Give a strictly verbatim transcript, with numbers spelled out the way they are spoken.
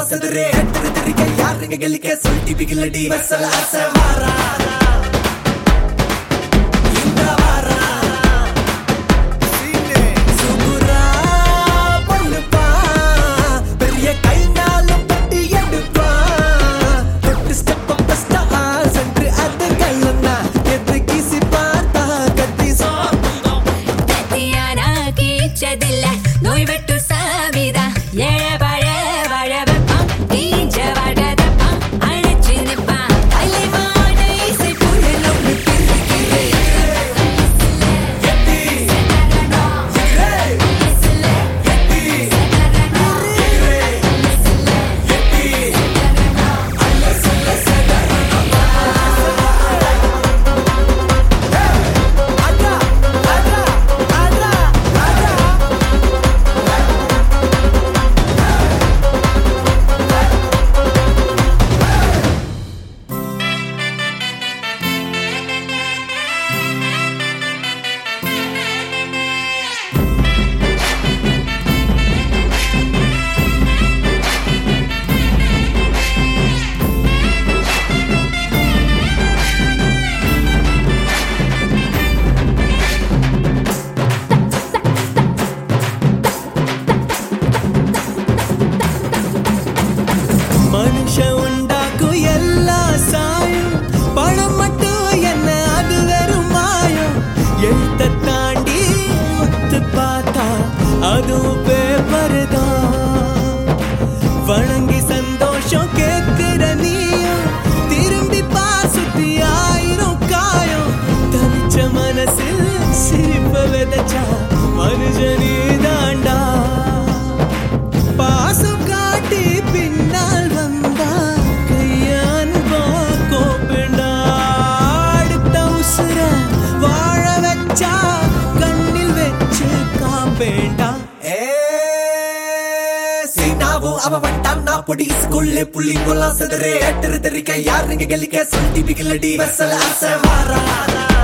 செதுரே எட்டு தெரிக்க யாருங்க கெலிக்க சொல் டிபி கில்லடி வசல அச வாரா இந்த வாரா சீனே சுகுரா பொண்ணுப்பா பெரிய கைனாலும் பட்டி எடுப்பா தொட்டு ஸ்டெப் அப் ஸ்டா சென்று அது கல்லனா எது கிசி பார்த்தா கத்தி சோ கத்தியானா கீச்சதில்ல நோய் வெட்டு சாவிதா ஏழ பழ வாழ வைப்பான் தீஞ்ச வாழதப்பான் அழைச்சி நிற்பான் அலை மாடை இசை புயலும் மனுஷ உண்டாக்கும் எல்லா சாயம் பணம் மட்டும் என்ன அது வெறும் மாயம் எழுத்த தாண்டி ஒத்து பார்த்தா அதுவும் பேப்பர் தான் வணங்கி சந்தோஷம் கேட்கிற நீயும் திரும்பி பாசுத்தி ஆயிரம் காயம் தவிச்ச மனசில் சிரிப்ப விதைச்சா மனுஷனே தாண்டா பாசம் காட்டி பின்னால் வந்தா கையான்பா கோப்பேண்டா அடுத்த உசுர வாழ வச்சா கண்ணில் வச்சு காப்பேண்டா சீனாவும் அவ வட்டான் நான் பொடி ஸ்கூல்ல புள்ளிங்கொல்லாம் செதறே எட்டு தெரிக்க யாருங்க கெலிக்க சொல் டிபி கில்லடி வசல அச வாரா